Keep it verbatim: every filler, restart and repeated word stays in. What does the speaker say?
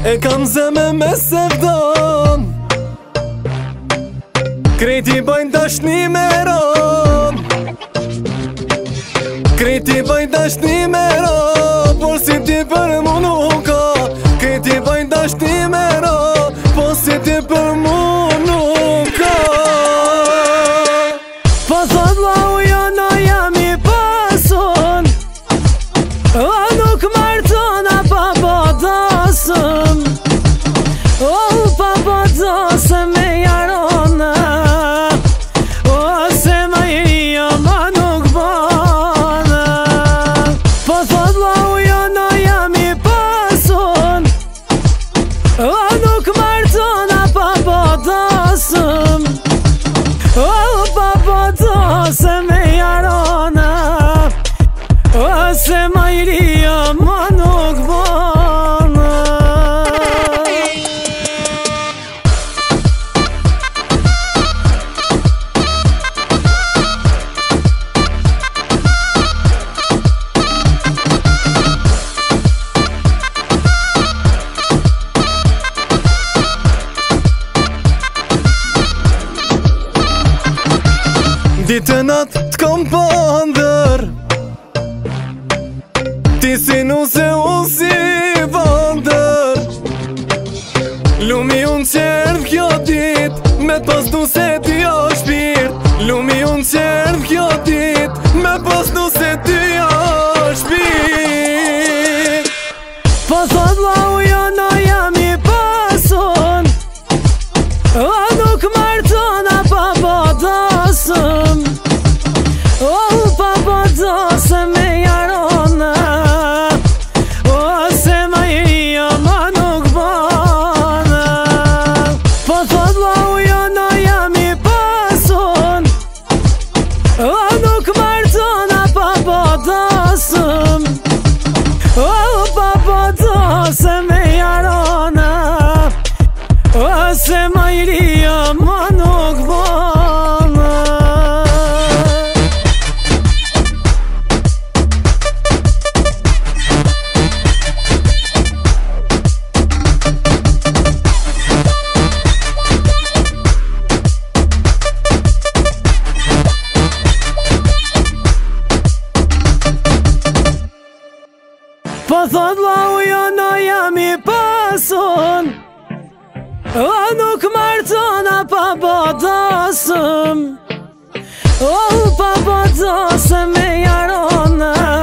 E kam zeme me sevdon, krejti bajnë dashni me ron, krejti bajnë dashni me ron, por si ti për mu nuk ka. Krejti bajnë dashni me ron, por si ti për mu nuk ka. Po thot lau jo no jam i pasun, o nuk martona pa po dosëm, o pa po dosëm me jarona, o se ma i jo ma nuk bona. Po thot lau jo no jam i pasun, o nuk martona pa po dosëm, o pa po dosëm me jarona, o se ma i jo ma nuk bona. Ditë natë t'kom pëndër, ti si nuse unë si vëndër. Lumi unë qerdh kjo dit, me pas du se ti o shpirt. Lumi unë qerdh kjo dit, me pas du se ti o shpirt. Po thot lau jo no jam i pasun, o nuk martona pa po dosëm, o pa po dosëm me jarona, o se ma i jo ma nuk bona. Po thot lau jo no jam i pasun, o nuk martona pa po dosëm, o pa po dosëm me jarona, o se ma i jo ma nuk bona. Po thot lau jo no jam i pasun, o nuk martona pa po dosëm, o pa po dosëm me jarona,